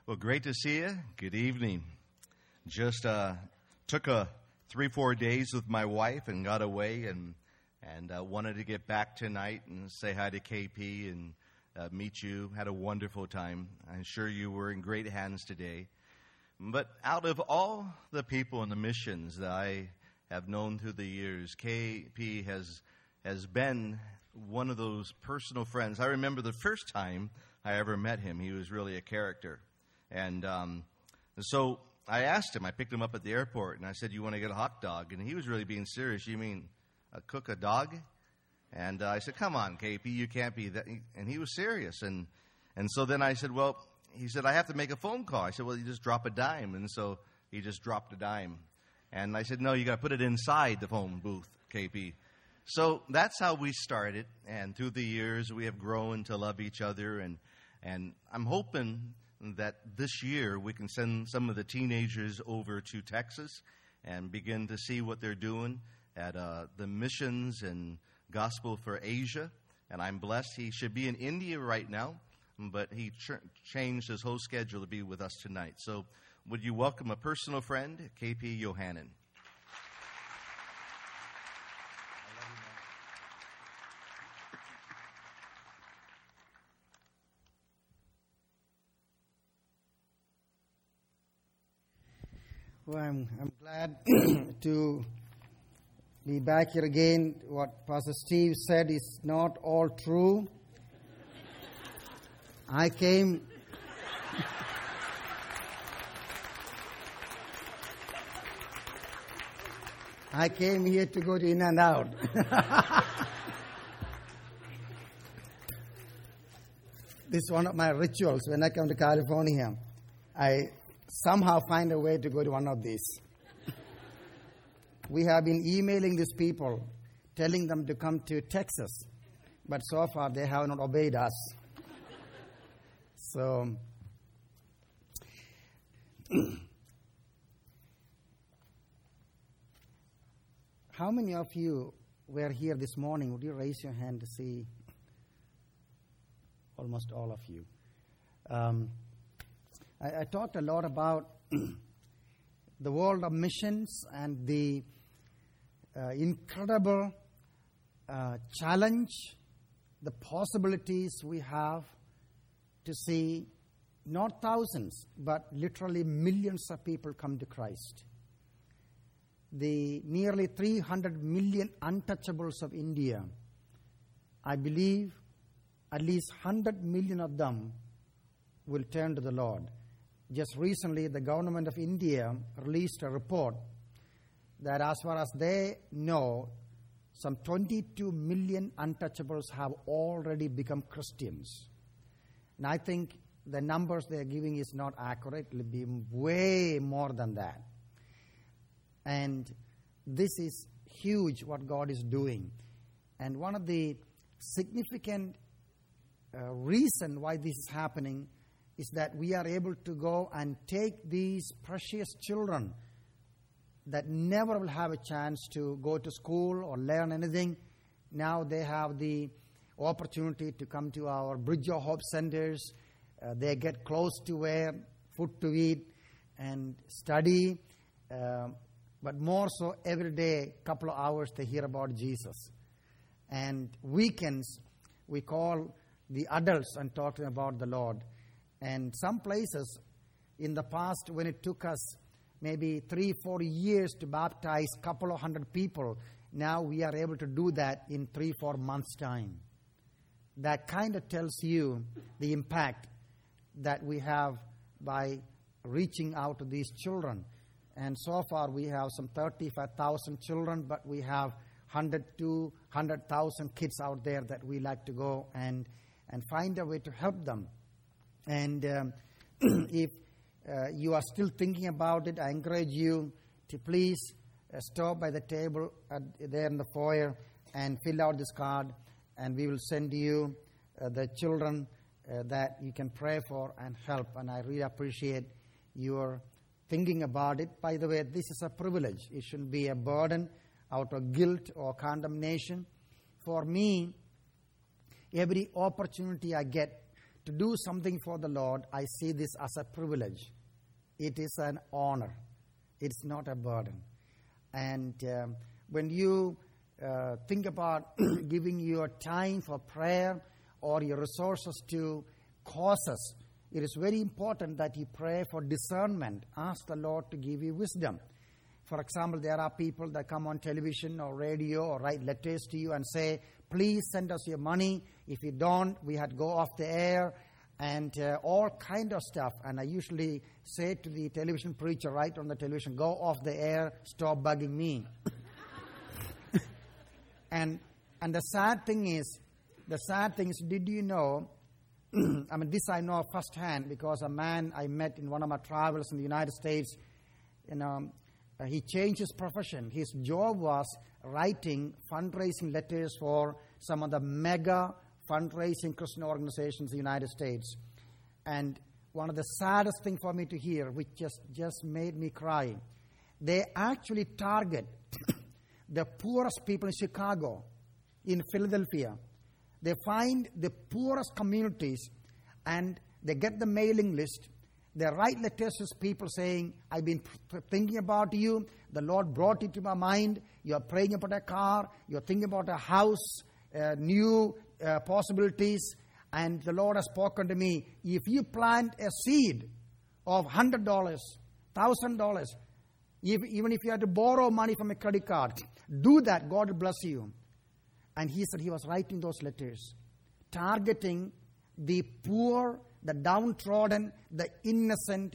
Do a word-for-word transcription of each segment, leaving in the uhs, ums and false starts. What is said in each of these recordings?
Well, great to see you. Good evening. Just uh, took a three, four days with my wife and got away and and uh, wanted to get back tonight and say hi to K P and uh, meet you. Had a wonderful time. I'm sure you were in great hands today. But out of all the people in the missions that I have known through the years, K P has has been one of those personal friends. I remember the first time I ever met him, he was really a character. And um, so I asked him, I picked him up at the airport, and I said, you want to get a hot dog? And he was really being serious. You mean uh, cook a dog? And uh, I said, come on, K P, you can't be that. And he was serious. And and so then I said, well, he said, I have to make a phone call. I said, well, you just drop a dime. And so he just dropped a dime. And I said, no, you got to put it inside the phone booth, K P. So that's how we started. And through the years, we have grown to love each other. And, and I'm hoping that this year we can send some of the teenagers over to Texas and begin to see what they're doing at uh, the missions and gospel for Asia. And I'm blessed. He should be in India right now, but he ch- changed his whole schedule to be with us tonight. So would you welcome a personal friend, K P Yohannan. Well, I'm, I'm glad to be back here again. What Pastor Steve said is not all true. I came... I came here to go to In-N-Out. This is one of my rituals. When I come to California, I somehow find a way to go to one of these. We have been emailing these people, telling them to come to Texas, but so far they have not obeyed us. So, how many of you were here this morning? Would you raise your hand to see? Almost all of you. Um, I, I talked a lot about the world of missions and the uh, incredible uh, challenge, the possibilities we have to see not thousands, but literally millions of people come to Christ. The nearly three hundred million untouchables of India, I believe at least one hundred million of them will turn to the Lord. Just recently, the government of India released a report that as far as they know, some twenty-two million untouchables have already become Christians. And I think the numbers they're giving is not accurate. It will be way more than that. And this is huge what God is doing. And one of the significant uh, reason why this is happening is that we are able to go and take these precious children that never will have a chance to go to school or learn anything. Now they have the opportunity to come to our Bridge of Hope centers. Uh, they get clothes to wear, food to eat, and study. Uh, but more so, every day, a couple of hours, they hear about Jesus. And weekends, we call the adults and talk to them about the Lord. And some places in the past, when it took us maybe three, four years to baptize a couple of hundred people, now we are able to do that in three, four months' time. That kind of tells you the impact that we have by reaching out to these children. And so far we have some thirty-five thousand children, but we have one hundred to one hundred thousand kids out there that we like to go and, and find a way to help them. And um, if uh, you are still thinking about it, I encourage you to please uh, stop by the table at, there in the foyer and fill out this card, and we will send you uh, the children uh, that you can pray for and help. And I really appreciate your thinking about it. By the way, this is a privilege. It shouldn't be a burden out of guilt or condemnation. For me, every opportunity I get to do something for the Lord, I see this as a privilege. It is an honor. It's not a burden. And um, when you uh, think about giving your time for prayer or your resources to causes, it is very important that you pray for discernment. Ask the Lord to give you wisdom. For example, there are people that come on television or radio or write letters to you and say, please send us your money. If you don't, we had to go off the air, and uh, all kind of stuff. And I usually say to the television preacher right on the television, go off the air, stop bugging me. and and the sad thing is, the sad thing is, did you know, I mean, this I know firsthand because a man I met in one of my travels in the United States, you know, uh, he changed his profession. His job was writing fundraising letters for some of the mega fundraising Christian organizations in the United States. And one of the saddest things for me to hear, which just, just made me cry, they actually target the poorest people in Chicago, in Philadelphia. They find the poorest communities and they get the mailing list. They write letters to people saying, I've been thinking about you. The Lord brought it to my mind. You're praying about a car. You're thinking about a house, uh, new uh, possibilities. And the Lord has spoken to me. If you plant a seed of one hundred dollars, one thousand dollars, if, even if you have to borrow money from a credit card, do that. God will bless you. And he said he was writing those letters, targeting the poor, the downtrodden, the innocent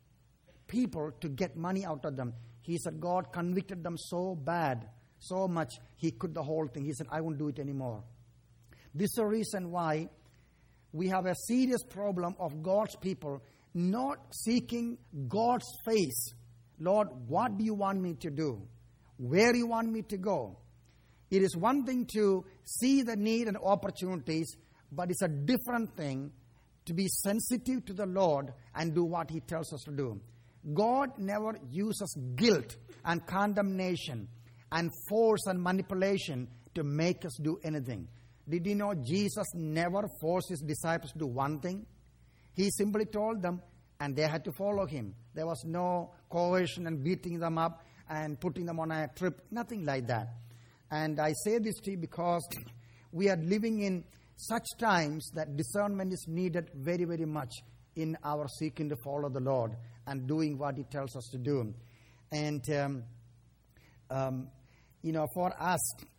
people to get money out of them. He said God convicted them so bad, so much, he quit the whole thing. He said, I won't do it anymore. This is the reason why we have a serious problem of God's people not seeking God's face. Lord, what do you want me to do? Where do you want me to go? It is one thing to see the need and opportunities, but it's a different thing to be sensitive to the Lord and do what he tells us to do. God never uses guilt and condemnation and force and manipulation to make us do anything. Did you know Jesus never forced his disciples to do one thing? He simply told them, and they had to follow him. There was no coercion and beating them up and putting them on a trip, nothing like that. And I say this to you because we are living in such times that discernment is needed very, very much in our seeking to follow the Lord and doing what he tells us to do. And, um, um, you know, for us,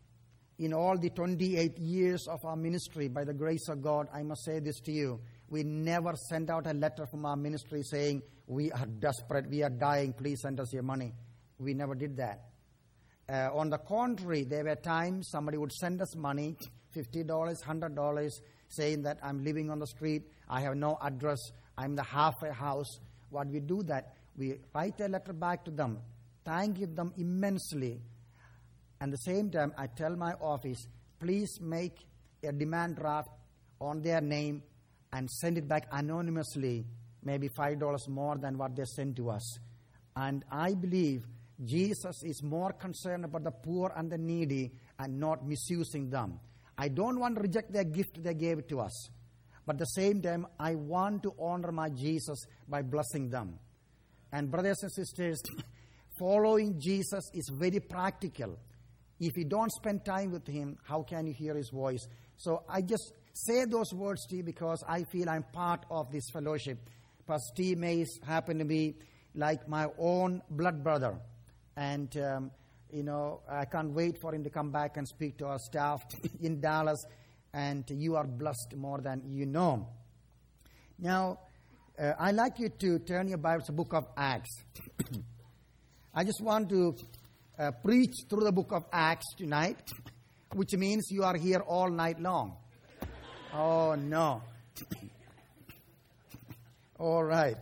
in all the twenty-eight years of our ministry, by the grace of God, I must say this to you, we never sent out a letter from our ministry saying, we are desperate, we are dying, please send us your money. We never did that. Uh, on the contrary, there were times somebody would send us money, fifty dollars, one hundred dollars, saying that I'm living on the street, I have no address, I'm the halfway house. What we do that, we write a letter back to them, thanking them immensely. At the same time, I tell my office, please make a demand draft on their name and send it back anonymously, maybe five dollars more than what they sent to us. And I believe Jesus is more concerned about the poor and the needy and not misusing them. I don't want to reject their gift they gave to us. But at the same time, I want to honor my Jesus by blessing them. And brothers and sisters, following Jesus is very practical. If you don't spend time with him, how can you hear his voice? So I just say those words to you because I feel I'm part of this fellowship. Pastor Steve Mays happened to be like my own blood brother. And, um, you know, I can't wait for him to come back and speak to our staff in Dallas. And you are blessed more than you know. Now, uh, I'd like you to turn your Bibles to the book of Acts. I just want to uh, preach through the book of Acts tonight, which means you are here all night long. Oh, no. All right.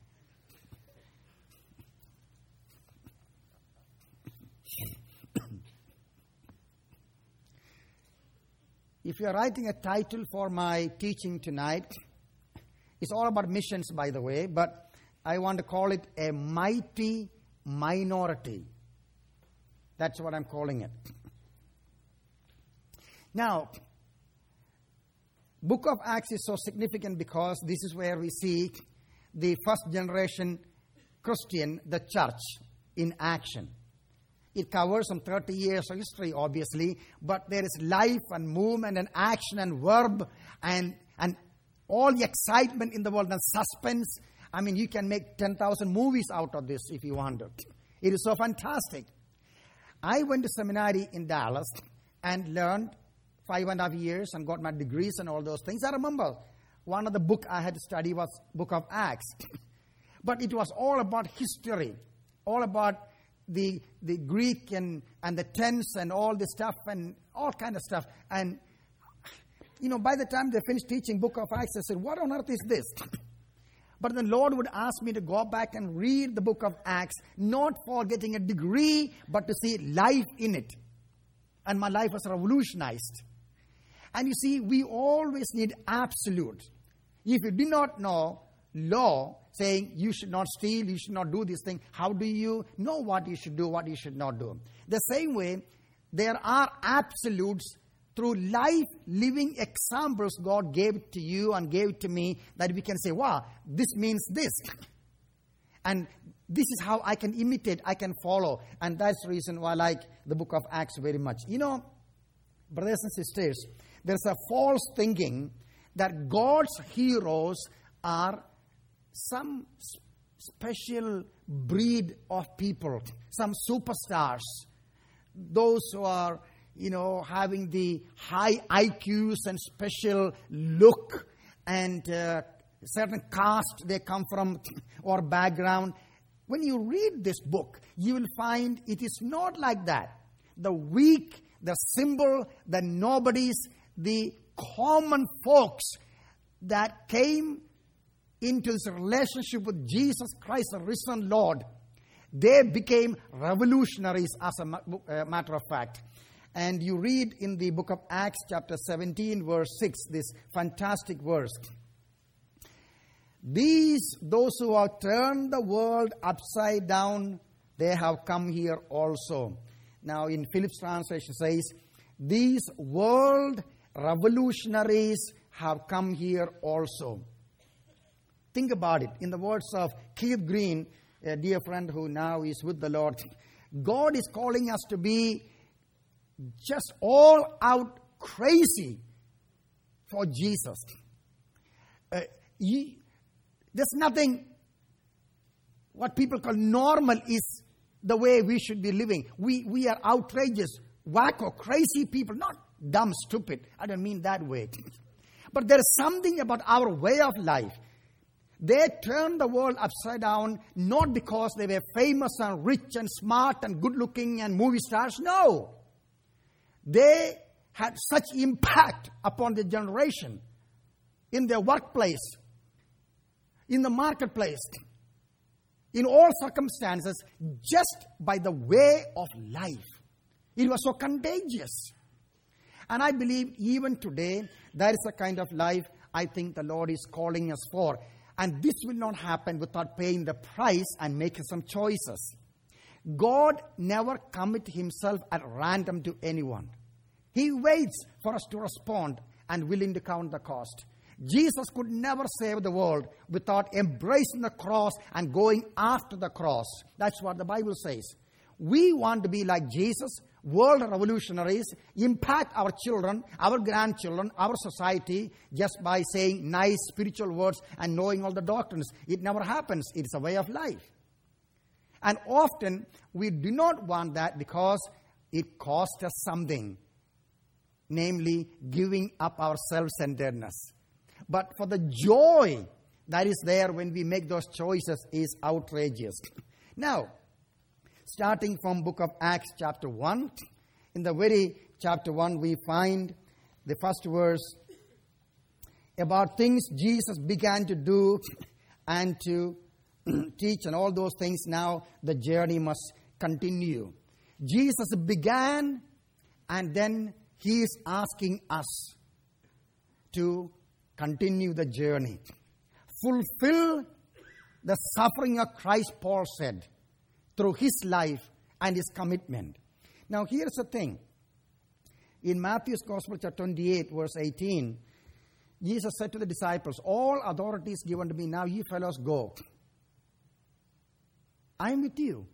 If you are writing a title for my teaching tonight, it's all about missions, by the way, but I want to call it a mighty minority. That's what I'm calling it. Now, Book of Acts is so significant because this is where we see the first generation Christian, the church, in action. It covers some thirty years of history, obviously, but there is life and movement and action and verb and, and all the excitement in the world and suspense. I mean, you can make ten thousand movies out of this if you want to. It is so fantastic. I went to seminary in Dallas and learned five and a half years and got my degrees and all those things. I remember one of the book I had to study was Book of Acts. But it was all about history, all about the the Greek and, and the tense and all this stuff and all kind of stuff. And, you know, by the time they finished teaching Book of Acts, I said, what on earth is this? But the Lord would ask me to go back and read the Book of Acts, not for getting a degree, but to see life in it. And my life was revolutionized. And you see, we always need absolute. If you do not know law, saying you should not steal, you should not do this thing, how do you know what you should do, what you should not do? The same way, there are absolutes through life-living examples God gave to you and gave to me that we can say, wow, this means this. And this is how I can imitate, I can follow. And that's the reason why I like the Book of Acts very much. You know, brothers and sisters, there's a false thinking that God's heroes are some special breed of people, some superstars, those who are, you know, having the high I Qs and special look and uh, certain caste they come from or background. When you read this book, you will find it is not like that. The weak, the simple, the nobodies, the common folks that came into this relationship with Jesus Christ, the risen Lord, they became revolutionaries as a matter of fact. And you read in the book of Acts chapter seventeen, verse six, this fantastic verse. These, those who have turned the world upside down, they have come here also. Now in Phillips translation says, these world revolutionaries have come here also. Think about it. In the words of Keith Green, a dear friend who now is with the Lord, God is calling us to be just all out crazy for Jesus. Uh, he, there's nothing, what people call normal is the way we should be living. We, we are outrageous, wacko, crazy people, not dumb, stupid. I don't mean that way. But there is something about our way of life. They turned the world upside down not because they were famous and rich and smart and good looking and movie stars. No. They had such impact upon the generation in their workplace, in the marketplace, in all circumstances, just by the way of life. It was so contagious. And I believe even today, that is the kind of life I think the Lord is calling us for. And this will not happen without paying the price and making some choices. God never commits himself at random to anyone. He waits for us to respond and willing to count the cost. Jesus could never save the world without embracing the cross and going after the cross. That's what the Bible says. We want to be like Jesus, world revolutionaries, impact our children, our grandchildren, our society just by saying nice spiritual words and knowing all the doctrines. It never happens. It's a way of life. And often we do not want that because it costs us something, namely giving up our self-centeredness. But for the joy that is there when we make those choices is outrageous. Now, starting from book of Acts chapter one, in the very chapter one we find the first verse about things Jesus began to do and to teach and all those things. Now the journey must continue. Jesus began and then he is asking us to continue the journey. Fulfill the suffering of Christ, Paul said, through his life and his commitment. Now here's the thing. In Matthew's Gospel, chapter twenty-eight, verse eighteen, Jesus said to the disciples, all authority is given to me. Now you fellows go. I am with you.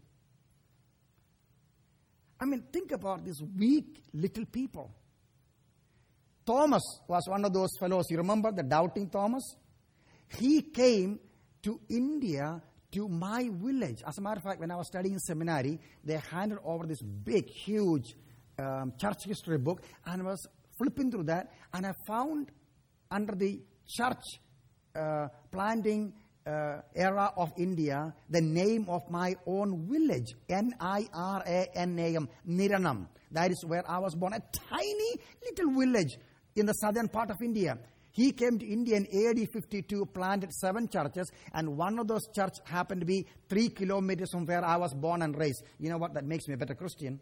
I mean, think about these weak little people. Thomas was one of those fellows. You remember the doubting Thomas? He came to India, to my village. As a matter of fact, when I was studying seminary, they handed over this big, huge um, church history book, and I was flipping through that, and I found under the church uh, planting uh, era of India, the name of my own village, N I R A N A M, Niranam. That is where I was born, a tiny little village in the southern part of India. He came to India in A D fifty-two, planted seven churches, and one of those churches happened to be three kilometers from where I was born and raised. You know what? That makes me a better Christian.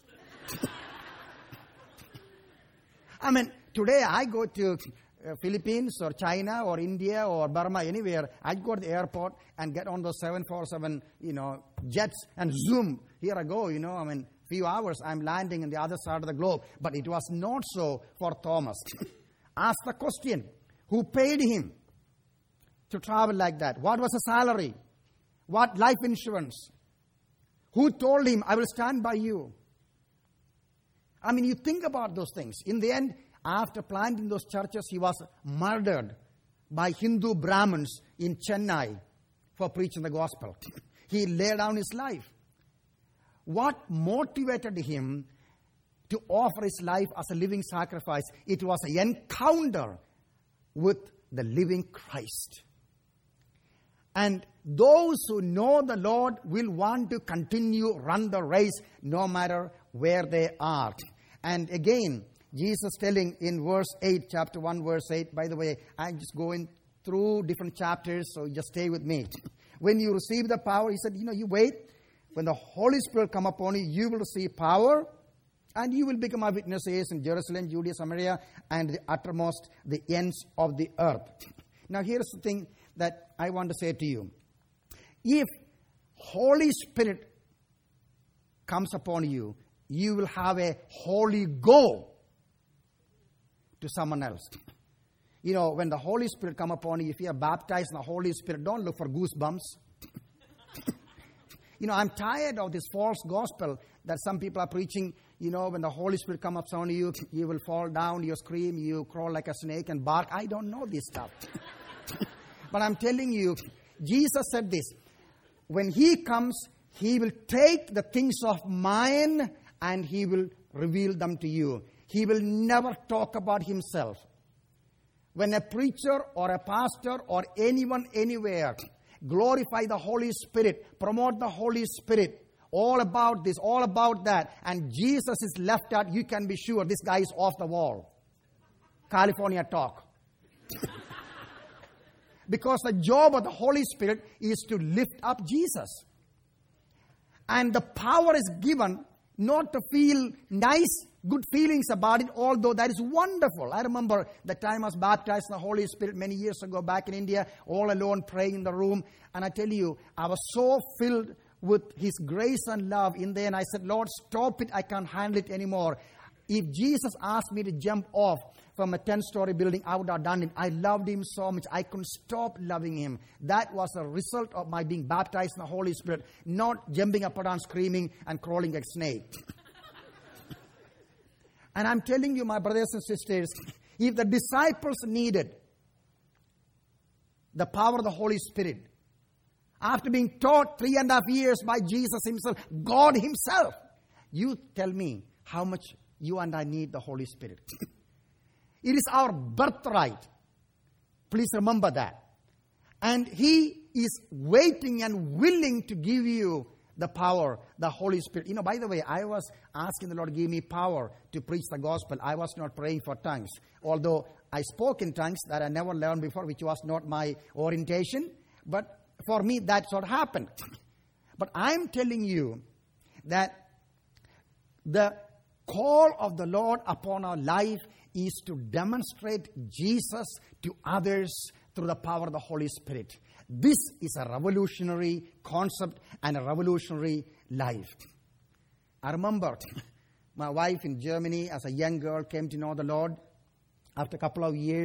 I mean, today I go to uh, Philippines or China or India or Burma, anywhere. I go to the airport and get on those seven forty-seven, you know, jets and zoom. Here I go, you know, I mean, few hours I'm landing on the other side of the globe. But it was not so for Thomas. Ask the question, who paid him to travel like that? What was his salary? What life insurance? Who told him, I will stand by you? I mean, you think about those things. In the end, after planting those churches, he was murdered by Hindu Brahmins in Chennai for preaching the gospel. He laid down his life. What motivated him to offer his life as a living sacrifice? It was an encounter with the living Christ. And those who know the Lord will want to continue run the race no matter where they are. And again, Jesus telling in verse eight, chapter one, verse eight, by the way, I'm just going through different chapters, so just stay with me. When you receive the power, he said, you know, you wait. When the Holy Spirit come upon you, you will receive power. And you will become my witnesses in Jerusalem, Judea, Samaria, and the uttermost, the ends of the earth. Now, here's the thing that I want to say to you. If Holy Spirit comes upon you, you will have a holy go to someone else. You know, when the Holy Spirit come upon you, if you are baptized in the Holy Spirit, don't look for goosebumps. You know, I'm tired of this false gospel that some people are preaching. You know, when the Holy Spirit comes upon you, you will fall down, you scream, you crawl like a snake and bark. I don't know this stuff. But I'm telling you, Jesus said this. When he comes, he will take the things of mine and he will reveal them to you. He will never talk about himself. When a preacher or a pastor or anyone anywhere glorify the Holy Spirit, promote the Holy Spirit, all about this, all about that, and Jesus is left out, you can be sure this guy is off the wall. California talk. Because the job of the Holy Spirit is to lift up Jesus. And the power is given not to feel nice, good feelings about it, although that is wonderful. I remember the time I was baptized in the Holy Spirit many years ago back in India, all alone praying in the room. And I tell you, I was so filled with His grace and love in there. And I said, Lord, stop it. I can't handle it anymore. If Jesus asked me to jump off from a ten-story building, I would have done it. I loved Him so much. I couldn't stop loving Him. That was a result of my being baptized in the Holy Spirit, not jumping up and down, screaming and crawling like a snake. And I'm telling you, my brothers and sisters, if the disciples needed the power of the Holy Spirit, after being taught three and a half years by Jesus Himself, God Himself, you tell me how much you and I need the Holy Spirit. It is our birthright. Please remember that. And He is waiting and willing to give you the power, the Holy Spirit. You know, by the way, I was asking the Lord to give me power to preach the gospel. I was not praying for tongues. Although I spoke in tongues that I never learned before, which was not my orientation. But for me, that's what happened. But I'm telling you that the call of the Lord upon our life is to demonstrate Jesus to others through the power of the Holy Spirit. This is a revolutionary concept and a revolutionary life. I remember my wife in Germany as a young girl came to know the Lord. After a couple of years,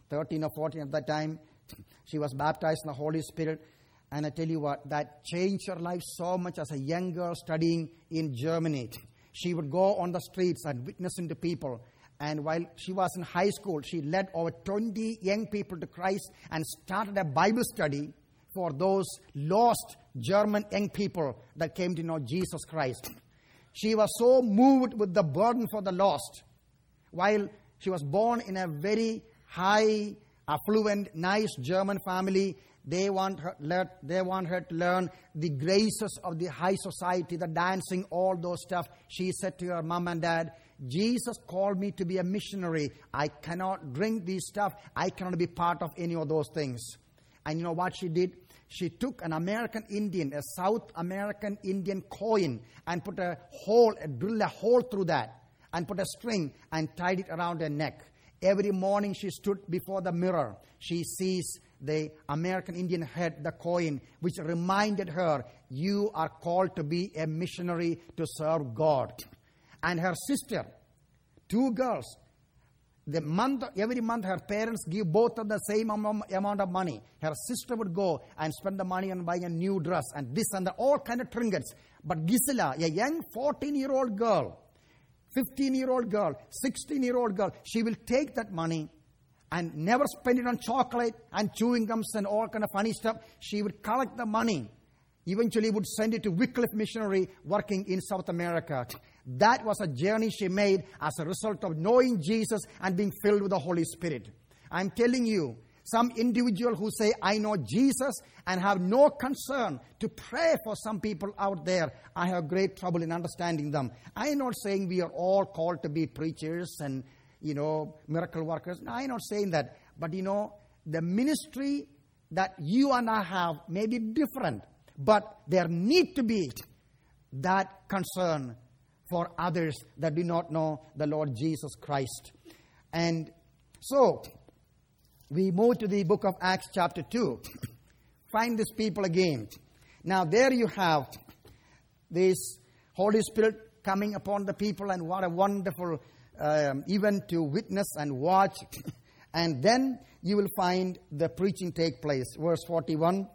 thirteen or fourteen at that time. She was baptized in the Holy Spirit. And I tell you what, that changed her life so much as a young girl studying in Germany. She would go on the streets and witnessing to people. And while she was in high school, she led over twenty young people to Christ and started a Bible study for those lost German young people that came to know Jesus Christ. She was so moved with the burden for the lost. While she was born in a very high, affluent, nice German family, they want her, they want her to learn the graces of the high society, the dancing, all those stuff. She said to her mom and dad, Jesus called me to be a missionary. I cannot drink these stuff. I cannot be part of any of those things. And you know what she did? She took an American Indian, a South American Indian coin, and put a hole, a drill a hole through that, and put a string and tied it around her neck. Every morning she stood before the mirror. She sees the American Indian head, the coin, which reminded her, you are called to be a missionary to serve God. And her sister, two girls, the month, every month her parents give both of the same amount of money. Her sister would go and spend the money on buying a new dress and this and that, all kind of trinkets. But Gisela, a young fourteen-year-old girl, fifteen-year-old girl, sixteen-year-old girl, she will take that money and never spend it on chocolate and chewing gums and all kind of funny stuff. She would collect the money. Eventually would send it to Wycliffe Missionary working in South America. That was a journey she made as a result of knowing Jesus and being filled with the Holy Spirit. I'm telling you, some individual who say, I know Jesus and have no concern to pray for some people out there, I have great trouble in understanding them. I'm not saying we are all called to be preachers and, you know, miracle workers. No, I'm not saying that. But, you know, the ministry that you and I have may be different. But there need to be that concern for others that do not know the Lord Jesus Christ. And so, we move to the book of Acts chapter two. Find these people again. Now there you have this Holy Spirit coming upon the people, and what a wonderful um, event to witness and watch. And then you will find the preaching take place. Verse forty-one.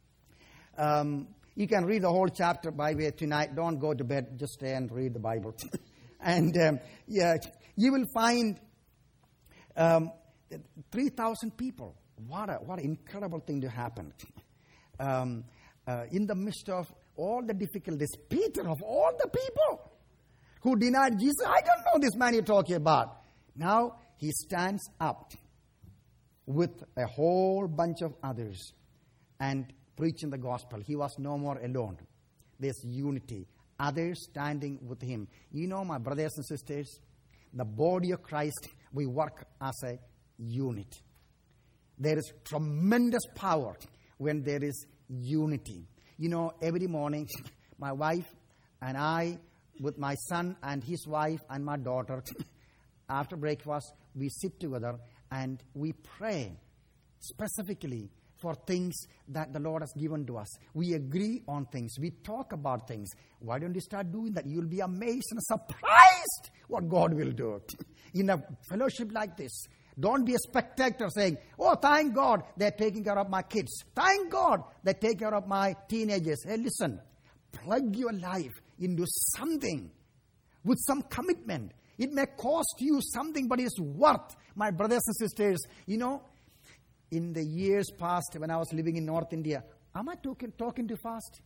Um, you can read the whole chapter by way tonight. Don't go to bed. Just stay and read the Bible. and um, yeah, you will find um, three thousand people. What a what an incredible thing to happen. Um, uh, in the midst of all the difficulties, Peter, of all the people who denied Jesus, I don't know this man you're talking about. Now he stands up with a whole bunch of others and preaching the gospel. He was no more alone. There's unity. Others standing with him. You know, my brothers and sisters, the body of Christ, we work as a unit. There is tremendous power when there is unity. You know, every morning, my wife and I, with my son and his wife and my daughter, after breakfast, we sit together and we pray specifically for things that the Lord has given to us. We agree on things. We talk about things. Why don't you start doing that? You'll be amazed and surprised what God will do. In a fellowship like this, don't be a spectator saying, oh, thank God they're taking care of my kids. Thank God they take care of my teenagers. Hey, listen, plug your life into something with some commitment. It may cost you something, but it's worth. My brothers and sisters, you know, in the years past when I was living in North India, am I talking, talking too fast?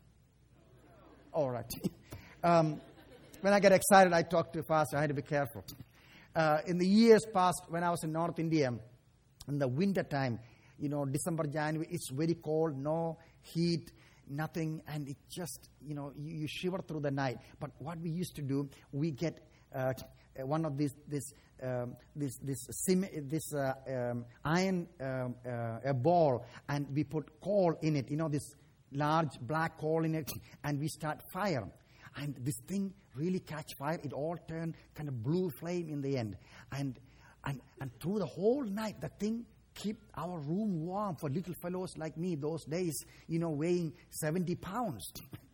All right. um, when I get excited, I talk too fast. I had to be careful. Uh, in the years past, when I was in North India, in the winter time, you know, December, January, it's very cold, no heat, nothing, and it just, you know, you, you shiver through the night. But what we used to do, we get uh, one of these, this, um, this, this, sim, this uh, um, iron um, uh, a ball, and we put coal in it, you know, this large black coal in it, and we start fire. And this thing really catch fire. It all turned kind of blue flame in the end. And and and through the whole night, the thing kept our room warm for little fellows like me those days, you know, weighing seventy pounds.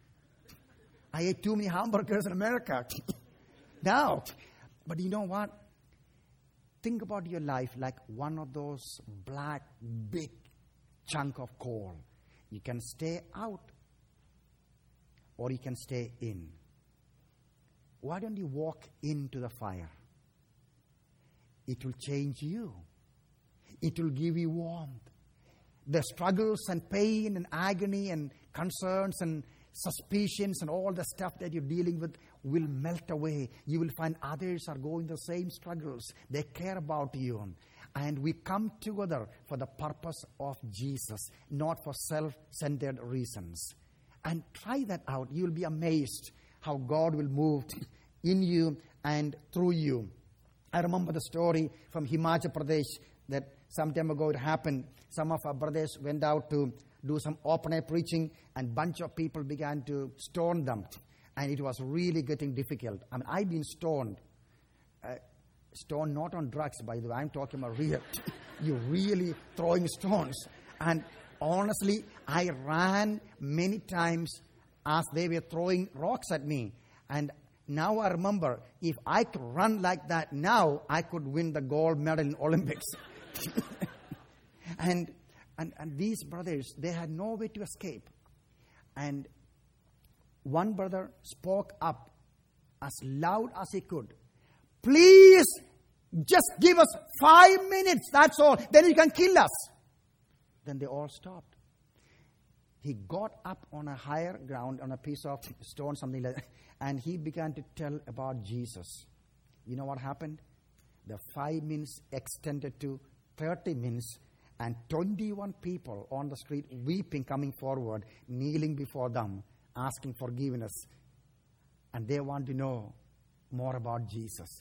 I ate too many hamburgers in America. Now, but you know what? think about your life like one of those black, big chunk of coal. You can stay out or you can stay in. Why don't you walk into the fire? It will change you. It will give you warmth. The struggles and pain and agony and concerns and suspicions and all the stuff that you're dealing with will melt away. You will find others are going the same struggles. They care about you. And we come together for the purpose of Jesus, not for self-centered reasons. And try that out. You'll be amazed how God will move in you and through you. I remember the story from Himachal Pradesh that some time ago it happened. Some of our brothers went out to do some open-air preaching, and bunch of people began to stone them. And it was really getting difficult. I mean, I've been stoned. Uh, stoned not on drugs, by the way. I'm talking about real. You're really throwing stones. And honestly, I ran many times as they were throwing rocks at me. And now I remember, if I could run like that now, I could win the gold medal in Olympics. and, and and these brothers, they had no way to escape. And one brother spoke up as loud as he could. Please, just give us five minutes, that's all. Then you can kill us. Then they all stopped. He got up on a higher ground, on a piece of stone, something like that, and he began to tell about Jesus. You know what happened? The five minutes extended to thirty minutes, and twenty-one people on the street weeping, coming forward, kneeling before them, asking forgiveness. And they want to know more about Jesus.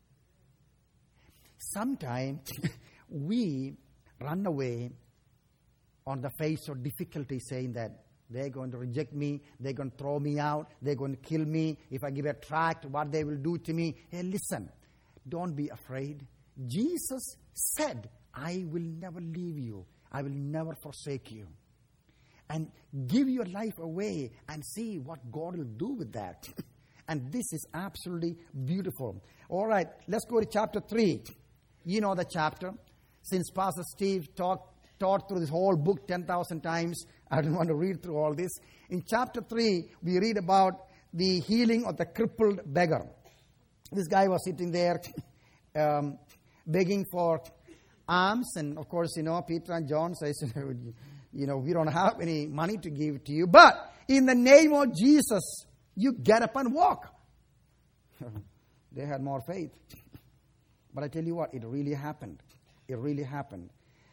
Sometimes we run away on the face of difficulty, saying that they're going to reject me, they're going to throw me out, they're going to kill me. If I give a tract, what they will do to me. Hey, listen, don't be afraid. Jesus said, I will never leave you. I will never forsake you. And give your life away and see what God will do with that. And this is absolutely beautiful. All right, let's go to chapter three. You know the chapter. Since Pastor Steve talked taught through this whole book ten thousand times, I don't want to read through all this. In chapter three, we read about the healing of the crippled beggar. This guy was sitting there um, begging for alms. And of course, you know, Peter and John says, you know, we don't have any money to give to you. But in the name of Jesus, you get up and walk. They had more faith. But I tell you what, it really happened. It really happened.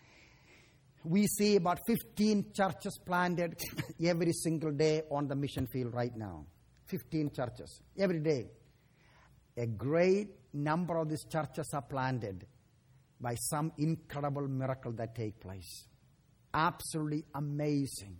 We see about fifteen churches planted every single day on the mission field right now. fifteen churches every day. A great number of these churches are planted by some incredible miracle that take place. Absolutely amazing.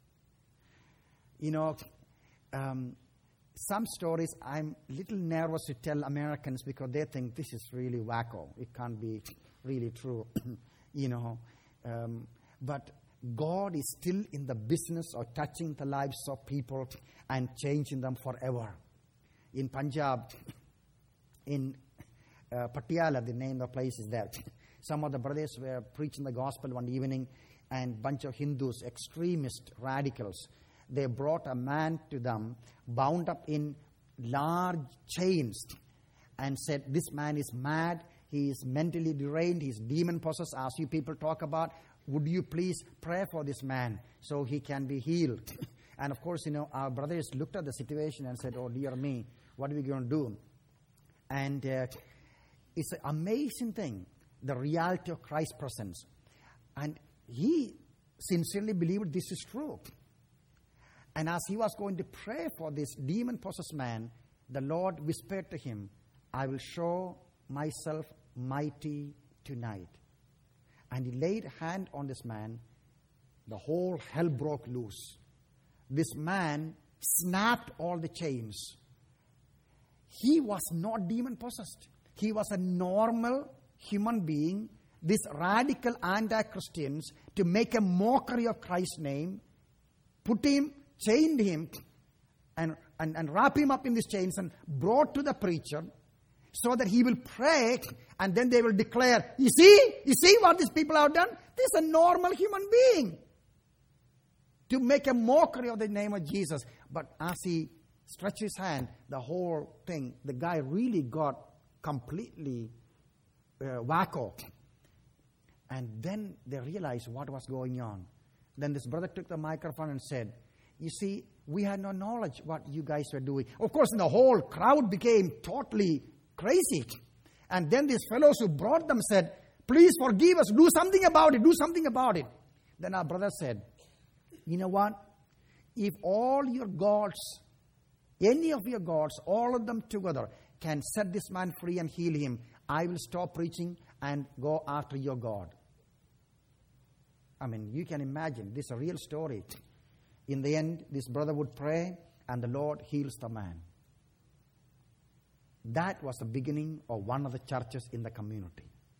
You know, um, some stories I'm a little nervous to tell Americans because they think this is really wacko. It can't be really true, you know. Um, but God is still in the business of touching the lives of people and changing them forever. In Punjab, in uh, Patiala, the name of the place is there. Some of the brothers were preaching the gospel one evening, and a bunch of Hindus, extremist radicals, they brought a man to them, bound up in large chains, and said, this man is mad, he is mentally deranged, he is demon-possessed, as you people talk about. Would you please pray for this man so he can be healed? And of course, you know, our brothers looked at the situation and said, oh, dear me, what are we going to do? And uh, it's an amazing thing, the reality of Christ's presence. And he sincerely believed this is true. And as he was going to pray for this demon-possessed man, the Lord whispered to him, I will show myself mighty tonight. And he laid a hand on this man. The whole hell broke loose. This man snapped all the chains. He was not demon-possessed. He was a normal human being. These radical anti-Christians, to make a mockery of Christ's name, put him, chained him, and, and, and wrap him up in these chains and brought to the preacher. so that he will pray, and then they will declare, you see, you see what these people have done? This is a normal human being. To make a mockery of the name of Jesus. But as he stretched his hand, the whole thing, the guy really got completely uh, wacko. And then they realized what was going on. Then this brother took the microphone and said, you see, we had no knowledge what you guys were doing. Of course, the whole crowd became totally crazy. And then these fellows who brought them said, please forgive us, do something about it, do something about it. Then our brother said, you know what? If all your gods, any of your gods, all of them together can set this man free and heal him, I will stop preaching and go after your God. I mean, you can imagine, this is a real story. In the end, this brother would pray and the Lord heals the man. That was the beginning of one of the churches in the community.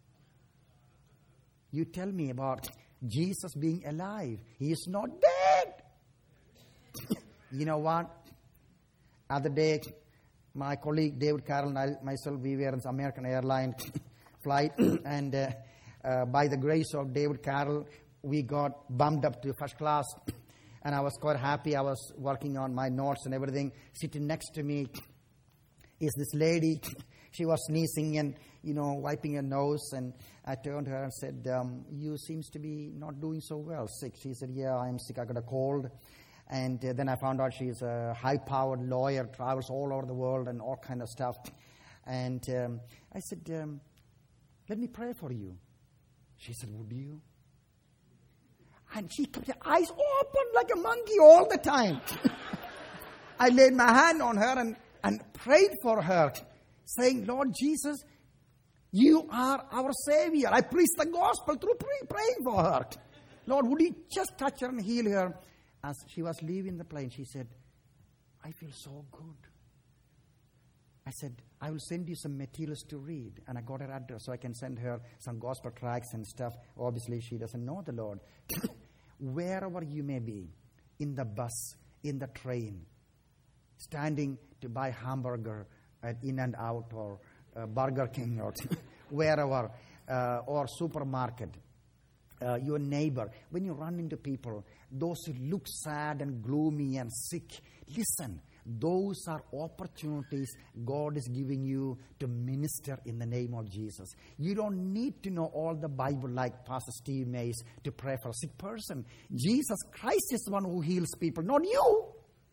You tell me about Jesus being alive. He is not dead. You know what? Other day, my colleague David Carroll and I, myself, we were in the American Airlines flight. And uh, uh, by the grace of David Carroll, we got bumped up to first class. And I was quite happy. I was working on my notes and everything. Sitting next to me is this lady. She was sneezing and, you know, wiping her nose. And I turned to her and said, um, you seems to be not doing so well, sick. She said, yeah, I'm sick. I got a cold. And uh, then I found out she's a high-powered lawyer, travels all over the world and all kind of stuff. And um, I said, um, let me pray for you. She said, would you? And she kept her eyes open like a monkey all the time. I laid my hand on her and, and prayed for her, saying, Lord Jesus, you are our Savior. I preach the gospel through pray, praying for her. Lord, would you just touch her and heal her? As she was leaving the plane, she said, I feel so good. I said, I will send you some materials to read. And I got her address so I can send her some gospel tracts and stuff. Obviously, she doesn't know the Lord. Wherever you may be, in the bus, in the train, standing to buy hamburger at In-N-Out or uh, Burger King or wherever, uh, or supermarket, uh, your neighbor, when you run into people, those who look sad and gloomy and sick, listen. Those are opportunities God is giving you to minister in the name of Jesus. You don't need to know all the Bible like Pastor Steve Mays to pray for a sick person. Jesus Christ is the one who heals people, not you.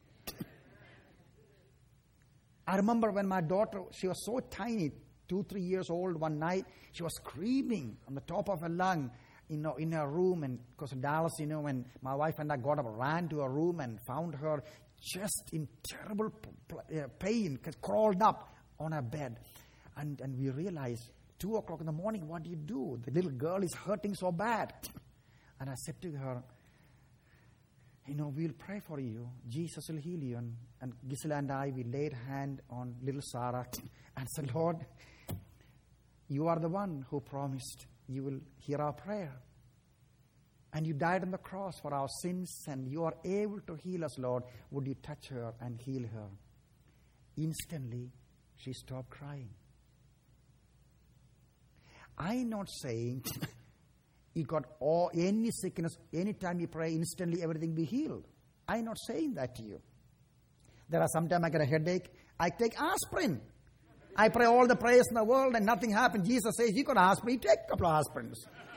I remember when my daughter, she was so tiny, two, three years old, one night, she was screaming on the top of her lung, you know, in her room. And because of Dallas, you know, when my wife and I got up, ran to her room and found her just in terrible pain, crawled up on her bed. And, and we realized, two o'clock in the morning, what do you do? The little girl is hurting so bad. And I said to her, you know, we'll pray for you. Jesus will heal you. And, and Gisela and I, we laid hand on little Sarah and said, Lord, you are the one who promised you will hear our prayer. And you died on the cross for our sins, and you are able to heal us, Lord. Would you touch her and heal her? Instantly, she stopped crying. I'm not saying you got all, any sickness, anytime you pray, instantly everything be healed. I'm not saying that to you. There are sometimes I get a headache, I take aspirin. I pray all the prayers in the world and nothing happens. Jesus says, you got aspirin, take a couple of aspirins.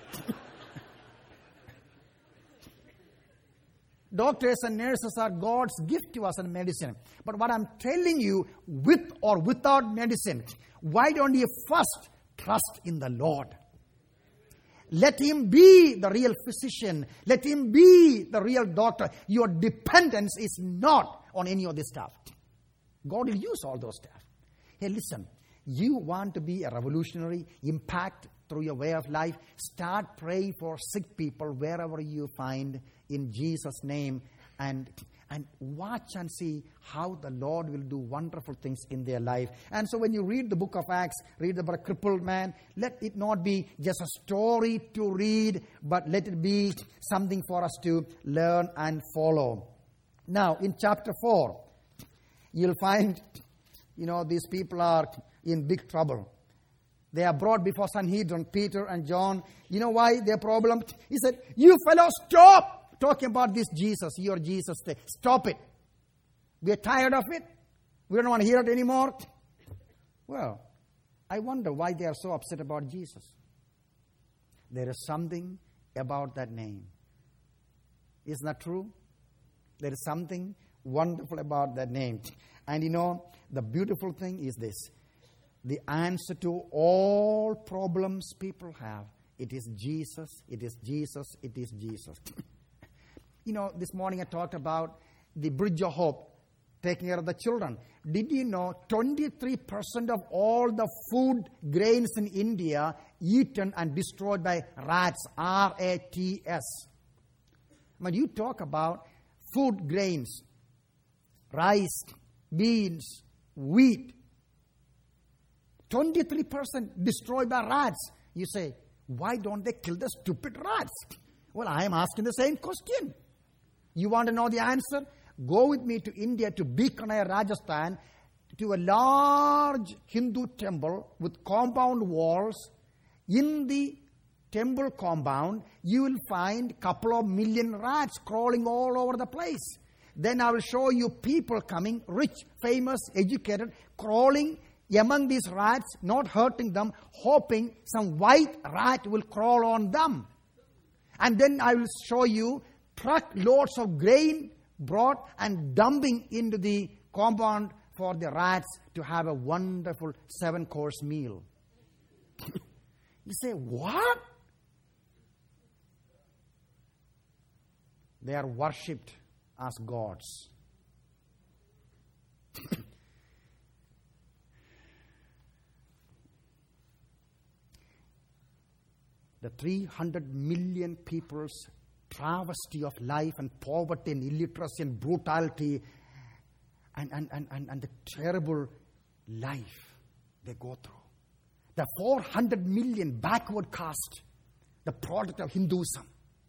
Doctors and nurses are God's gift to us in medicine. But what I'm telling you, with or without medicine, why don't you first trust in the Lord? Let Him be the real physician. Let Him be the real doctor. Your dependence is not on any of this stuff. God will use all those stuff. Hey, listen, you want to be a revolutionary, impact through your way of life, start praying for sick people wherever you find in Jesus' name, and and watch and see how the Lord will do wonderful things in their life. And so when you read the book of Acts, read about a crippled man, let it not be just a story to read, but let it be something for us to learn and follow. Now, in chapter four, you'll find, you know, these people are in big trouble. They are brought before Sanhedrin, Peter and John. You know why their problem? He said, you fellows, stop talking about this Jesus, your Jesus thing. Stop it. We are tired of it. We don't want to hear it anymore. Well, I wonder why they are so upset about Jesus. There is something about that name. Isn't that true? There is something wonderful about that name. And you know, the beautiful thing is this. The answer to all problems people have, it is Jesus, it is Jesus, it is Jesus. You know, this morning I talked about the Bridge of Hope, taking care of the children. Did you know twenty-three percent of all the food grains in India eaten and destroyed by rats, R A T S? When you talk about food grains, rice, beans, wheat, twenty-three percent destroyed by rats. You say, why don't they kill the stupid rats? Well, I am asking the same question. You want to know the answer? Go with me to India, to Bikaner, Rajasthan, to a large Hindu temple with compound walls. In the temple compound, you will find a couple of million rats crawling all over the place. Then I will show you people coming, rich, famous, educated, crawling among these rats, not hurting them, hoping some white rat will crawl on them. And then I will show you truck loads of grain brought and dumping into the compound for the rats to have a wonderful seven-course meal. You say, what? They are worshipped as gods. The three hundred million people's travesty of life and poverty and illiteracy and brutality and, and, and, and, and the terrible life they go through. The four hundred million backward caste, the product of Hinduism.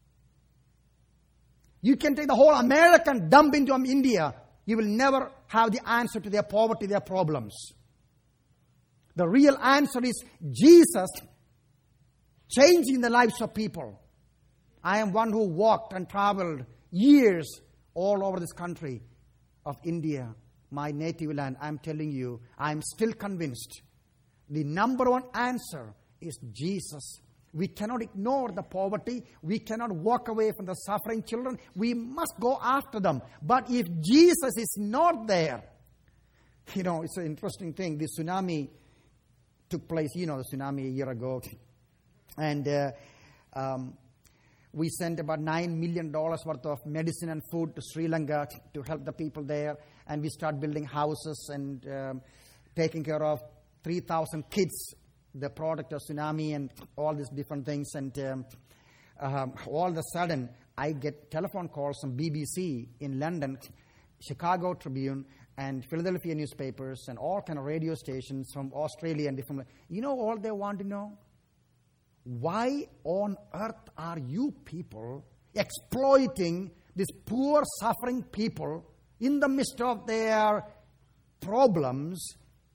You can take the whole America and dump into India. You will never have the answer to their poverty, their problems. The real answer is Jesus changing the lives of people. I am one who walked and traveled years all over this country of India, my native land. I'm telling you, I'm still convinced the number one answer is Jesus. We cannot ignore the poverty. We cannot walk away from the suffering children. We must go after them. But if Jesus is not there, you know, it's an interesting thing. The tsunami took place, you know, the tsunami a year ago. And uh, um, we sent about nine million dollars worth of medicine and food to Sri Lanka to help the people there. And we start building houses and um, taking care of three thousand kids, the product of tsunami and all these different things. And um, um, all of a sudden, I get telephone calls from B B C in London, Chicago Tribune, and Philadelphia newspapers, and all kind of radio stations from Australia and different. You know all they want to know? Why on earth are you people exploiting these poor, suffering people in the midst of their problems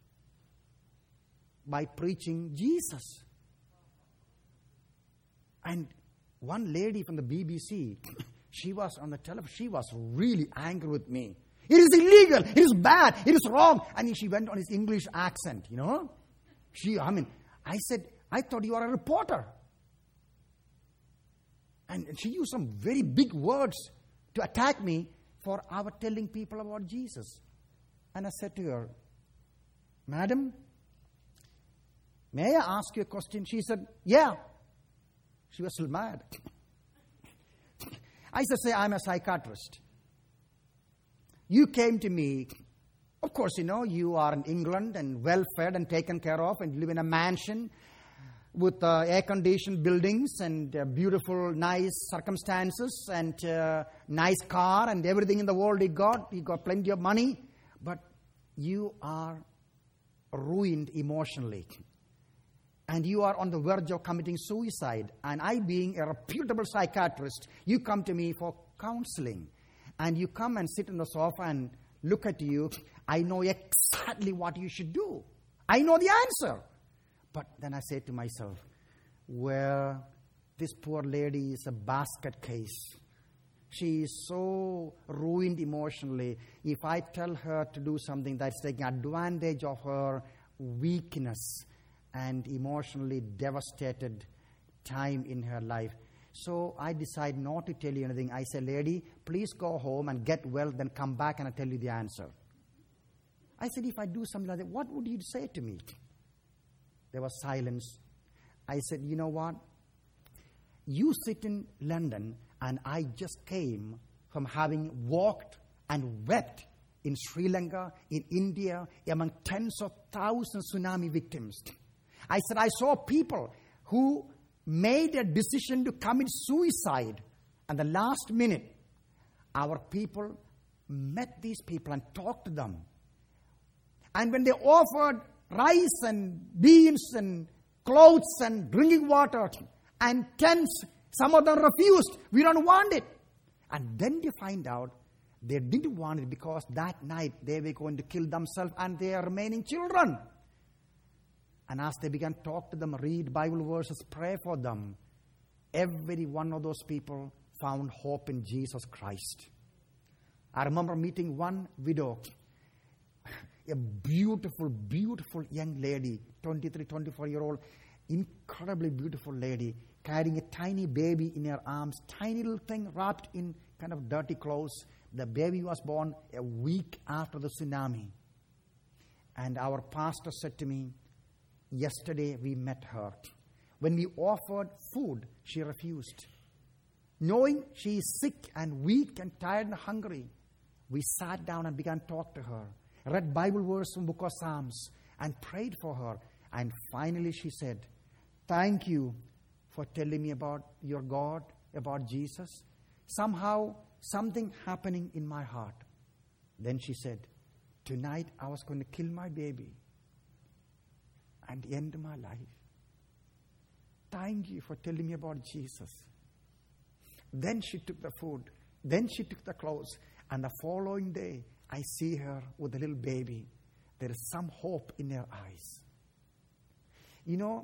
by preaching Jesus? And one lady from the B B C, she was on the telephone, she was really angry with me. It is illegal, it is bad, it is wrong. And she went on his English accent, you know. She, I mean, I said, I thought you are a reporter. And she used some very big words to attack me for our telling people about Jesus. And I said to her, Madam, may I ask you a question? She said, yeah. She was still mad. I said, say, I'm a psychiatrist. You came to me. Of course, you know, you are in England and well-fed and taken care of and live in a mansion with uh, air-conditioned buildings and uh, beautiful, nice circumstances and uh, nice car and everything in the world you got. You got plenty of money. But you are ruined emotionally. And you are on the verge of committing suicide. And I, being a reputable psychiatrist, you come to me for counseling. And you come and sit on the sofa and look at you. I know exactly what you should do. I know the answer. But then I say to myself, well, this poor lady is a basket case. She is so ruined emotionally. If I tell her to do something that's taking advantage of her weakness and emotionally devastated time in her life. So I decide not to tell you anything. I say, lady, please go home and get well, then come back and I'll tell you the answer. I said, if I do something like that, what would you say to me? There was silence. I said, you know what? You sit in London, and I just came from having walked and wept in Sri Lanka, in India, among tens of thousands of tsunami victims. I said, I saw people who made a decision to commit suicide. And the last minute, our people met these people and talked to them. And when they offered rice and beans and clothes and drinking water and tents, some of them refused. We don't want it. And then they find out they didn't want it because that night they were going to kill themselves and their remaining children. And as they began to talk to them, read Bible verses, pray for them, every one of those people found hope in Jesus Christ. I remember meeting one widow, a beautiful, beautiful young lady, twenty-three, twenty-four-year-old, incredibly beautiful lady, carrying a tiny baby in her arms, tiny little thing wrapped in kind of dirty clothes. The baby was born a week after the tsunami. And our pastor said to me, yesterday we met her. When we offered food, she refused. Knowing she is sick and weak and tired and hungry, we sat down and began to talk to her, read Bible verse from Book of Psalms, and prayed for her. And finally she said, thank you for telling me about your God, about Jesus. Somehow, something happening in my heart. Then she said, tonight I was going to kill my baby and end my life. Thank you for telling me about Jesus. Then she took the food. Then she took the clothes. And the following day, I see her with a little baby. There is some hope in her eyes. You know,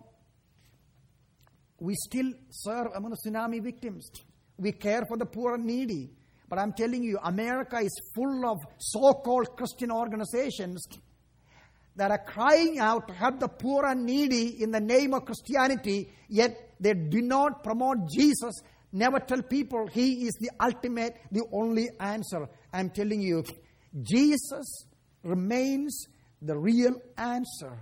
we still serve among the tsunami victims. We care for the poor and needy. But I'm telling you, America is full of so-called Christian organizations that are crying out to help the poor and needy in the name of Christianity, yet they do not promote Jesus, never tell people He is the ultimate, the only answer. I'm telling you, Jesus remains the real answer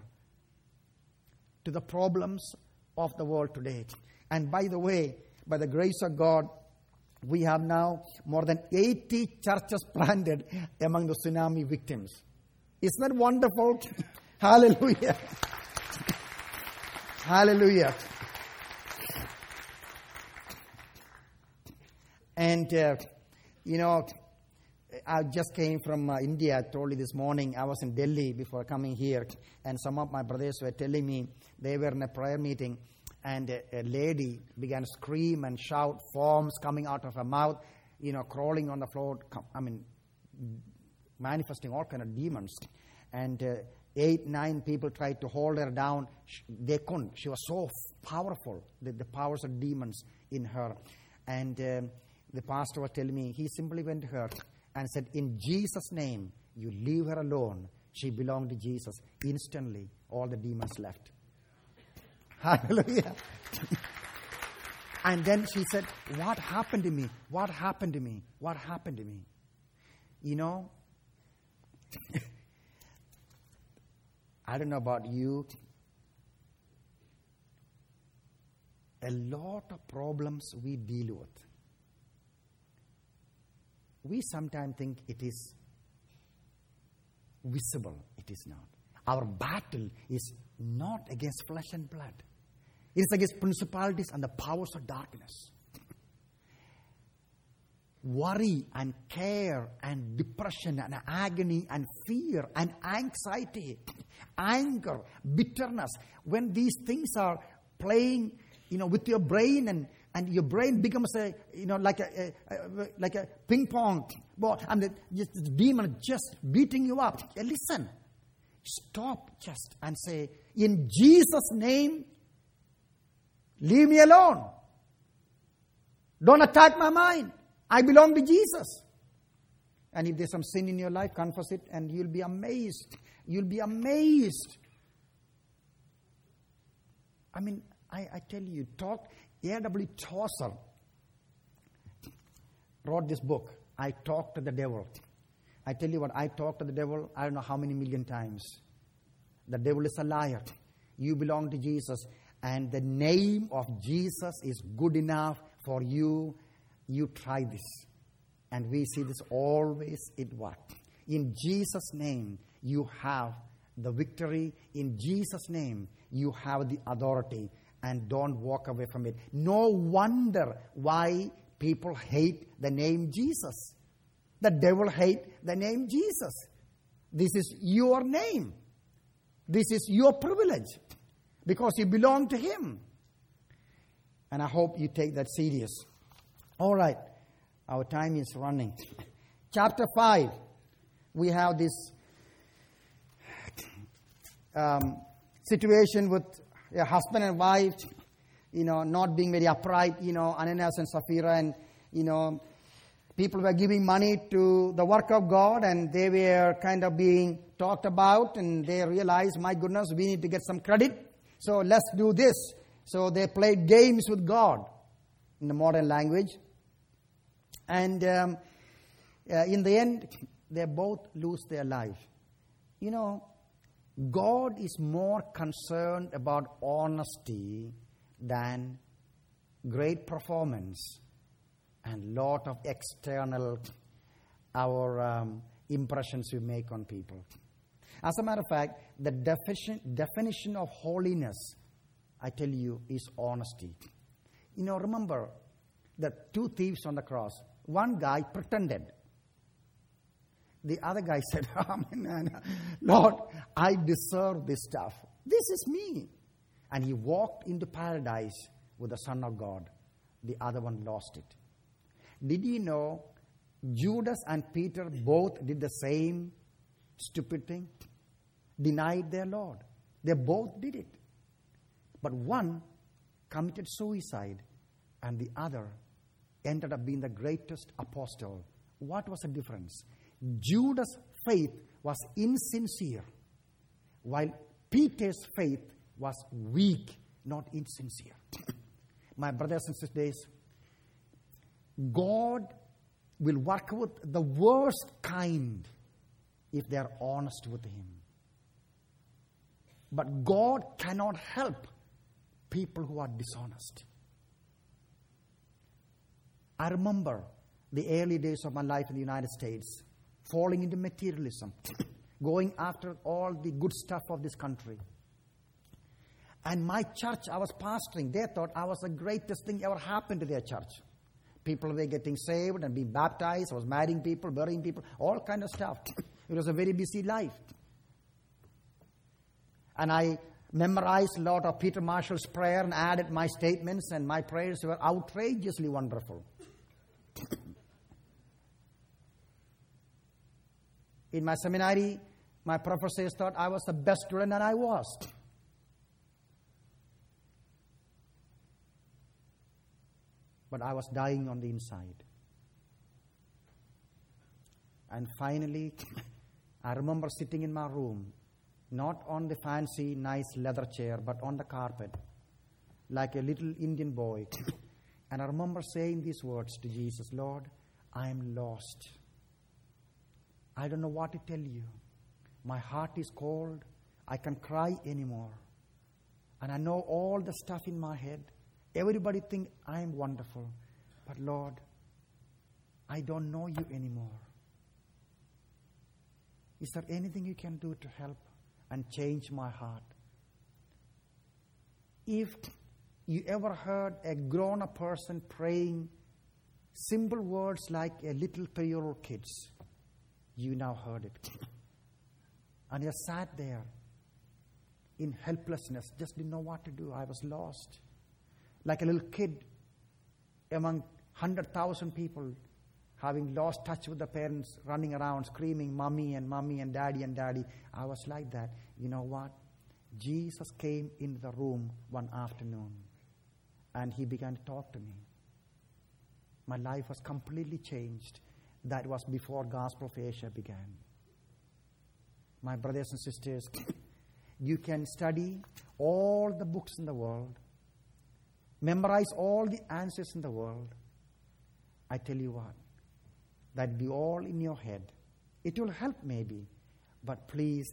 to the problems of the world today. And by the way, by the grace of God, we have now more than eighty churches planted among the tsunami victims. Isn't that wonderful? Hallelujah. Hallelujah. And, uh, you know, I just came from uh, India. I told you this morning. I was in Delhi before coming here. And some of my brothers were telling me they were in a prayer meeting. And a, a lady began to scream and shout, foams coming out of her mouth, you know, crawling on the floor. I mean, manifesting all kind of demons. And uh, eight, nine people tried to hold her down. They couldn't. She was so powerful, the, the powers of demons in her. And um, the pastor was telling me, he simply went to her and said, in Jesus' name, you leave her alone. She belonged to Jesus. Instantly, all the demons left. Hallelujah. And then she said, what happened to me? What happened to me? What happened to me? You know, I don't know about you. A lot of problems we deal with, we sometimes think it is visible. It is not. Our battle is not against flesh and blood. It is against principalities and the powers of darkness. Worry and care and depression and agony and fear and anxiety, anger, bitterness. When these things are playing, you know, with your brain, and, and your brain becomes a, you know, like a, a, a like a ping pong ball, and the, just, the demon just beating you up. Listen, stop just and say, in Jesus' name, leave me alone. Don't attack my mind. I belong to Jesus. And if there's some sin in your life, confess it and you'll be amazed. You'll be amazed. I mean, I, I tell you, talk, A W Tozer wrote this book, I Talk to the Devil. I tell you what, I talk to the devil, I don't know how many million times. The devil is a liar. You belong to Jesus. And the name of Jesus is good enough for you. You try this. And we see this always in what? In Jesus' name, you have the victory. In Jesus' name, you have the authority. And don't walk away from it. No wonder why people hate the name Jesus. The devil hates the name Jesus. This is your name. This is your privilege. Because you belong to Him. And I hope you take that serious. All right. Our time is running. Chapter five. We have this um, situation with a husband and wife, you know, not being very upright, you know, Ananias and Sapphira, and, you know, people were giving money to the work of God, and they were kind of being talked about, and they realized, my goodness, we need to get some credit, so let's do this. So they played games with God, in the modern language. And um, uh, in the end, they both lose their life. You know, God is more concerned about honesty than great performance and lot of external our um, impressions we make on people. As a matter of fact, the definition, definition of holiness, I tell you, is honesty. You know, remember the two thieves on the cross. One guy pretended. The other guy said, oh, man, Lord, I deserve this stuff. This is me. And he walked into paradise with the Son of God. The other one lost it. Did you know Judas and Peter both did the same stupid thing? Denied their Lord. They both did it. But one committed suicide and the other ended up being the greatest apostle. What was the difference? Judas' faith was insincere, while Peter's faith was weak, not insincere. My brothers and sisters, God will work with the worst kind if they are honest with Him. But God cannot help people who are dishonest. I remember the early days of my life in the United States, falling into materialism, going after all the good stuff of this country. And my church I was pastoring, they thought I was the greatest thing ever happened to their church. People were getting saved and being baptized. I was marrying people, burying people, all kind of stuff. It was a very busy life. And I memorized a lot of Peter Marshall's prayer and added my statements, and my prayers were outrageously wonderful. In my seminary, my professors thought I was the best student, and I was. But I was dying on the inside. And finally, I remember sitting in my room, not on the fancy, nice leather chair, but on the carpet, like a little Indian boy. And I remember saying these words to Jesus, Lord, I am lost. I don't know what to tell you. My heart is cold. I can't cry anymore. And I know all the stuff in my head. Everybody thinks I am wonderful. But Lord, I don't know you anymore. Is there anything you can do to help and change my heart? If you ever heard a grown-up person praying simple words like a little three-year-old kids, you now heard it. And you sat there in helplessness, just didn't know what to do. I was lost. Like a little kid among one hundred thousand people, having lost touch with the parents, running around screaming, mommy and mommy and daddy and daddy. I was like that. You know what? Jesus came into the room one afternoon and he began to talk to me. My life was completely changed. That was before Gospel of Asia began. My brothers and sisters, you can study all the books in the world, memorize all the answers in the world. I tell you what, that be all in your head. It will help maybe, but please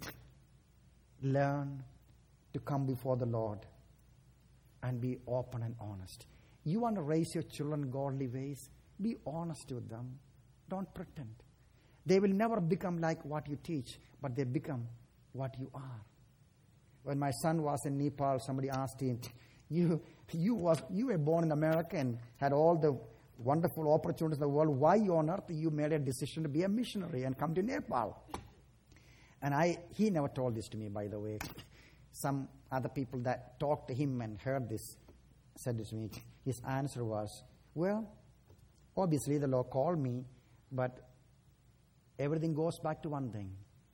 learn to come before the Lord and be open and honest. You want to raise your children in godly ways? Be honest with them. Don't pretend. They will never become like what you teach, but they become what you are. When my son was in Nepal, somebody asked him, you, you, was, you were born in America and had all the wonderful opportunities in the world. Why on earth you made a decision to be a missionary and come to Nepal? And I, he never told this to me, by the way. Some other people that talked to him and heard this said this to me. His answer was, well, obviously the Lord called me, but everything goes back to one thing.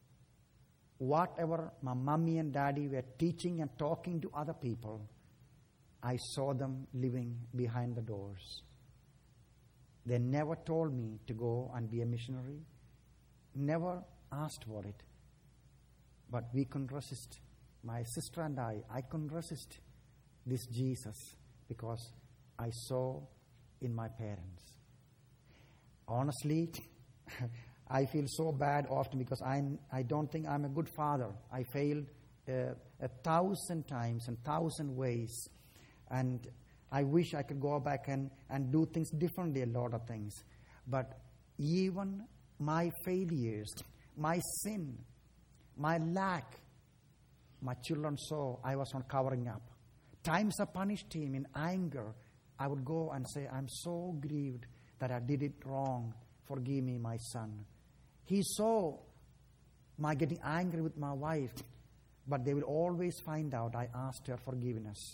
Whatever my mommy and daddy were teaching and talking to other people, I saw them living behind the doors. They never told me to go and be a missionary, never asked for it. But we couldn't resist. My sister and I, I couldn't resist this Jesus because I saw in my parents. Honestly, I feel so bad often because I'm, I don't think I'm a good father. I failed uh, a thousand times and thousand ways. And I wish I could go back and, and do things differently, a lot of things. But even my failures, my sin, my lack, my children saw I was not covering up. Times I punished him in anger. I would go and say, I'm so grieved that I did it wrong. Forgive me, my son. He saw my getting angry with my wife, but they will always find out I asked her forgiveness.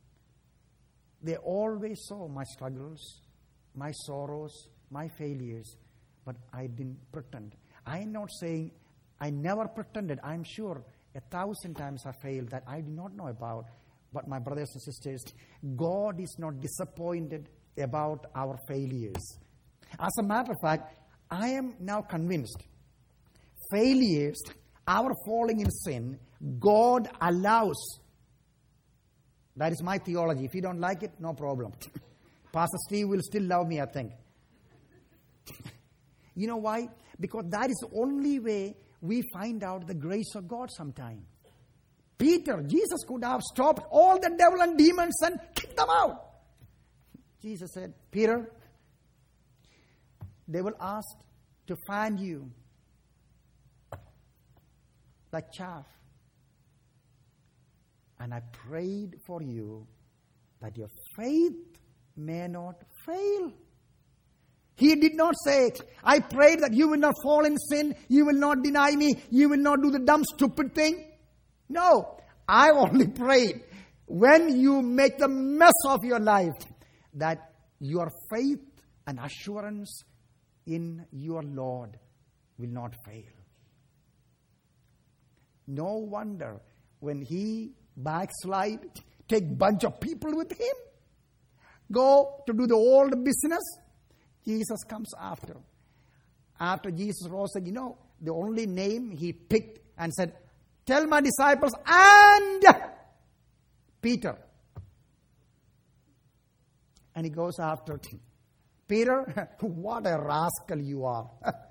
They always saw my struggles, my sorrows, my failures, but I didn't pretend. I'm not saying I never pretended. I'm sure a thousand times I failed that I did not know about. But my brothers and sisters, God is not disappointed about our failures. As a matter of fact, I am now convinced failures, our falling in sin, God allows. That is my theology. If you don't like it, no problem. Pastor Steve will still love me, I think. You know why? Because that is the only way we find out the grace of God sometime. Peter, Jesus could have stopped all the devil and demons and kicked them out. Jesus said, Peter, they will ask to fan you like chaff. And I prayed for you that your faith may not fail. He did not say, I prayed that you will not fall in sin, you will not deny me, you will not do the dumb, stupid thing. No, I only prayed when you make the mess of your life that your faith and assurance in your Lord will not fail. No wonder when he backslide, take bunch of people with him, go to do the old business, Jesus comes after. After Jesus rose, you know, the only name he picked and said, tell my disciples and Peter. And he goes after Peter, what a rascal you are.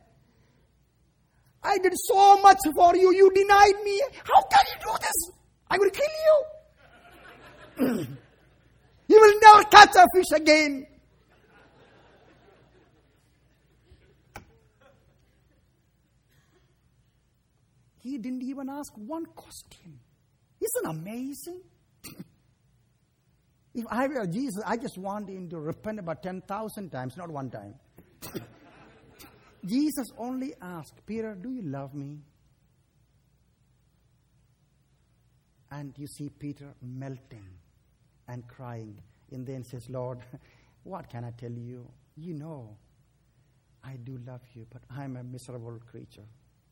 I did so much for you, you denied me. How can you do this? I will kill you. You will never catch a fish again. He didn't even ask one question. Isn't it amazing? If I were Jesus, I just want him to repent about ten thousand times, not one time. Jesus only asked, Peter, do you love me? And you see Peter melting and crying. And then says, Lord, what can I tell you? You know, I do love you, but I'm a miserable creature.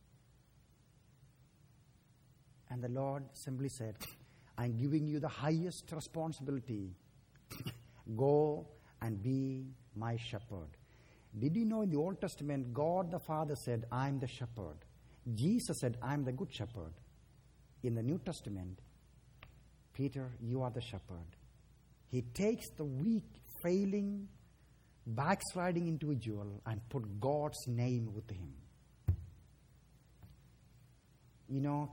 And the Lord simply said, I'm giving you the highest responsibility. Go and be my shepherd. Did you know in the Old Testament, God the Father said, I'm the shepherd. Jesus said, I'm the good shepherd. In the New Testament, Peter, you are the shepherd. He takes the weak, failing, backsliding individual and put God's name with him. You know,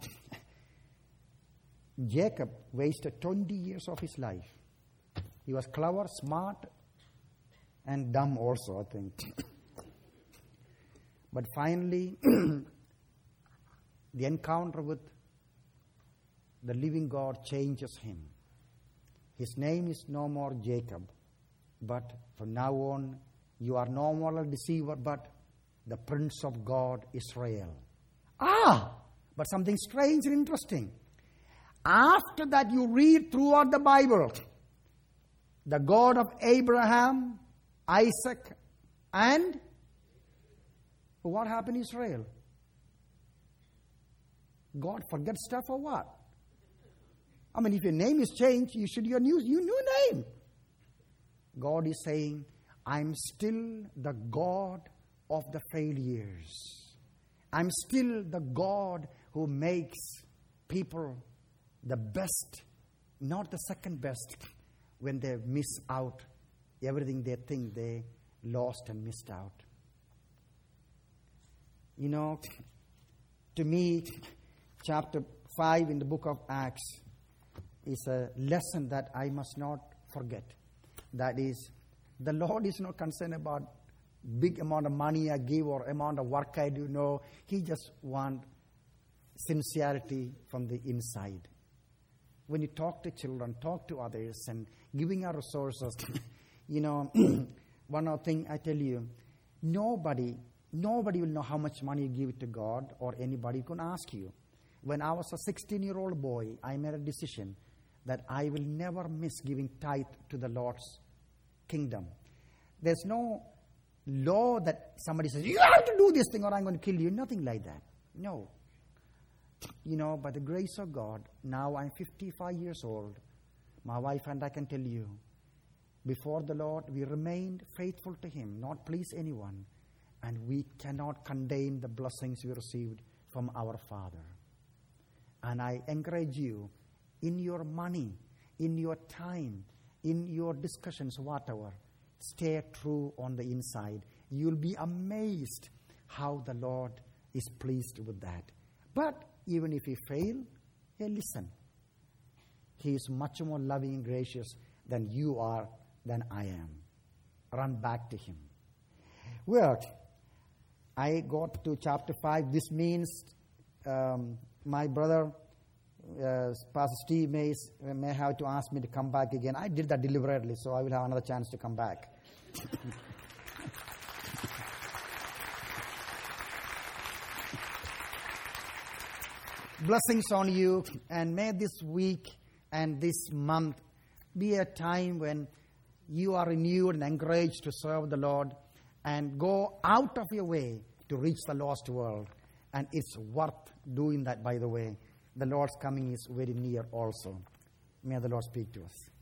Jacob wasted twenty years of his life. He was clever, smart, and dumb also, I think. But finally, the encounter with the living God changes him. His name is no more Jacob, but from now on, you are no more a deceiver, but the Prince of God, Israel. Ah! But something strange and interesting. After that, you read throughout the Bible, the God of Abraham, Isaac, and what happened in Israel? God forget stuff or what? I mean, if your name is changed, you should use your new, new name. God is saying, I'm still the God of the failures. I'm still the God who makes people the best, not the second best, when they miss out everything they think they lost and missed out. You know, to me, chapter five in the book of Acts is a lesson that I must not forget. That is, the Lord is not concerned about big amount of money I give or amount of work I do. No, He just wants sincerity from the inside. When you talk to children, talk to others, and giving our resources, you know, one other thing I tell you, nobody, nobody will know how much money you give to God or anybody can ask you. When I was a sixteen-year-old boy, I made a decision that I will never miss giving tithe to the Lord's kingdom. There's no law that somebody says, you have to do this thing or I'm going to kill you. Nothing like that. No. You know, by the grace of God, now I'm fifty-five years old. My wife and I can tell you, before the Lord, we remained faithful to Him, not please anyone. And we cannot condemn the blessings we received from our Father. And I encourage you, in your money, in your time, in your discussions, whatever, stay true on the inside. You'll be amazed how the Lord is pleased with that. But even if you fail, hey, listen. He is much more loving and gracious than you are, than I am. Run back to Him. Well, I got to chapter five. This means um, my brother, uh, Pastor Steve may, may have to ask me to come back again. I did that deliberately, so I will have another chance to come back. Blessings on you, and may this week and this month be a time when you are renewed and encouraged to serve the Lord and go out of your way to reach the lost world. And it's worth doing that, by the way. The Lord's coming is very near also. May the Lord speak to us.